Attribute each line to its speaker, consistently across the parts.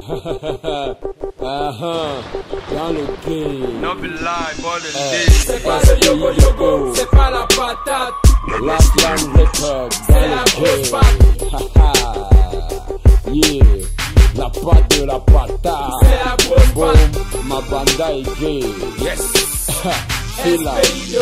Speaker 1: Dans le game.
Speaker 2: No be lie, more than
Speaker 3: C'est pas le yogo yogo, c'est pas la patate.
Speaker 1: La slam record dans le game. Yeah, la patte de la patate.
Speaker 3: C'est la grosse patte.
Speaker 1: Ma banda est gay.
Speaker 2: Yes.
Speaker 1: Fila.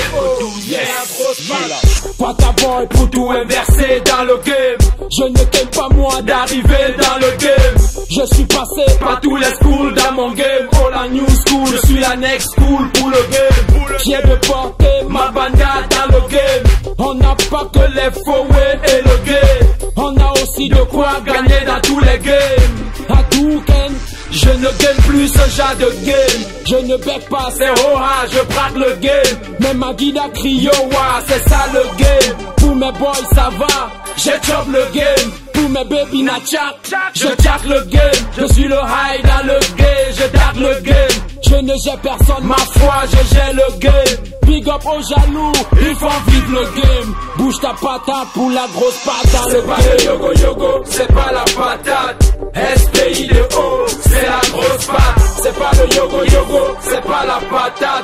Speaker 3: Pata boy pour tout inverser dans le game. Je ne t'aime pas moi d'arriver dans le game. Je suis passé par tous les schools dans mon game. Oh la new school, je suis la next school pour le game. J'ai de porter ma banda dans le game. On n'a pas que les fouets et le game. On a aussi de quoi gagner dans tous les games. Hadouken, je ne gagne plus ce genre de game. Je ne bec pas, c'est oh-ha, je braque le game. Mais ma guide a crié wa, c'est ça le game. Pour mes boys ça va, j'ai chop le game. Pour mes baby na tchak, je tchak le game. Je suis le high dans le game, je dark le game. Je ne gère personne, ma foi, je gère le game. Big up aux jaloux, ils font vivre le game. Bouge ta patate pour la grosse patte dans le game. C'est pas le yogo yogo, c'est pas la patate. SPIDO, c'est la grosse patte. C'est pas le yogo yogo, c'est pas la patate.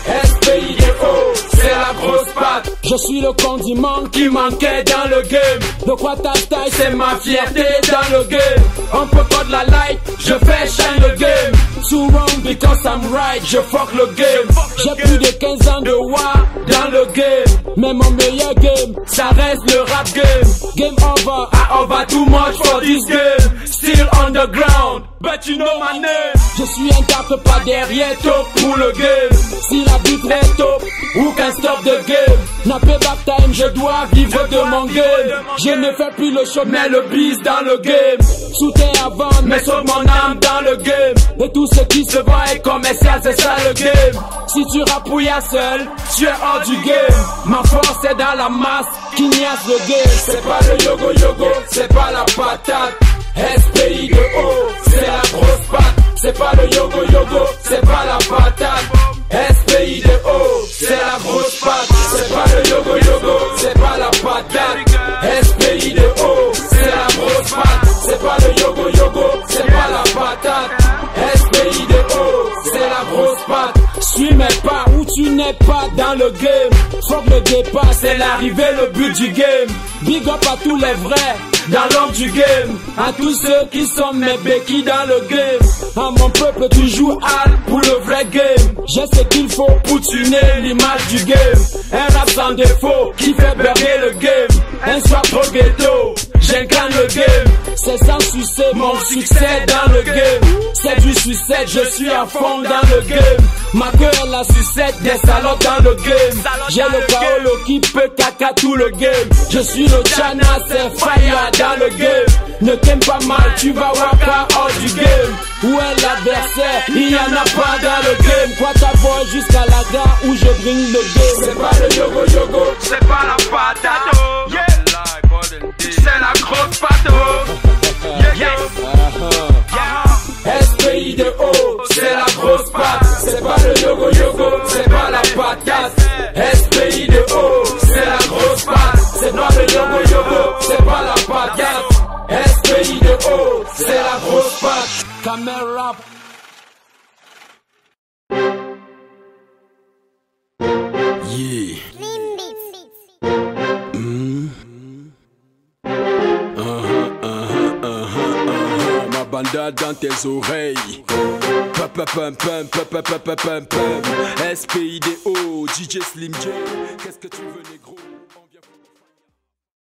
Speaker 3: SPIDO, c'est la grosse patte. Je suis le condiment qui manquait dans le game. De quoi ta taille, c'est ma fierté dans le game. On peut pas de la light, je fais shine le game. Too wrong because I'm right, je fuck le game. J'ai plus de 15 ans de war dans le game. Mais mon meilleur game, ça reste le rap game. Game over, I over too much for this game. Still on the ground, but you know my name. Je suis un tape pas derrière top pour le game. Si la beat est top, who can stop the game? N'a pas back time, je dois vivre de mon game. Je ne fais plus le show, mais le biz dans le game. Sous terre avant, mais sauve mon âme dans le game. Et tout ce qui se vend est commercial, c'est ça le game. Si tu rappouilles à seul, tu es hors du game. Ma force est dans la masse, qui niasse le game. C'est pas le yogo yogo, c'est pas la patate. SPIDO, c'est la grosse patte. C'est pas le yogo yogo, c'est pas la patate. SPIDO, c'est la grosse patte. C'est pas le yogo yogo, c'est pas la patate. SPIDO, c'est la grosse patte. C'est pas le yogo yogo, c'est pas la patate. SPIDO, c'est la grosse patte. Suis mes pas où tu n'es pas dans le game. Faut que le départ, c'est l'arrivée, le but du game. Big up à tous les vrais dans l'ombre du game. À tous ceux qui sont mes béquilles dans le game. À mon peuple tu joues hard pour le vrai game. J'ai ce qu'il faut pour tuner l'image du game. Un rap sans défaut qui fait berger le game. Un soir trop ghetto, j'incarne le game. C'est sans succès, mon succès dans le game. C'est du succès, je suis à fond dans le game. Ma queue est la sucette des salauds dans le game. J'ai le Paolo qui peut caca tout le game. Je suis le Chana, c'est fire dans le game. Ne t'aime pas mal, tu vas waka hors du game. Où est l'adversaire? Il y en a pas dans le game. Quoi ta boy jusqu'à la gare où je bring le game. C'est pas le yogo yogo,
Speaker 2: c'est pas la patate. Yeah. C'est la grosse patte. Yeah.
Speaker 3: SPIDO, c'est la grosse patte. C'est pas le yogo yogo, c'est pas la patate. SPIDO, c'est la grosse patte. C'est pas le yogo yogo, c'est pas la patate. SPIDO, c'est la grosse patte. Caméra.
Speaker 1: Yeah. Ma banda dans tes oreilles. SPIDO, DJ Slim J. Qu'est-ce que tu veux, négro?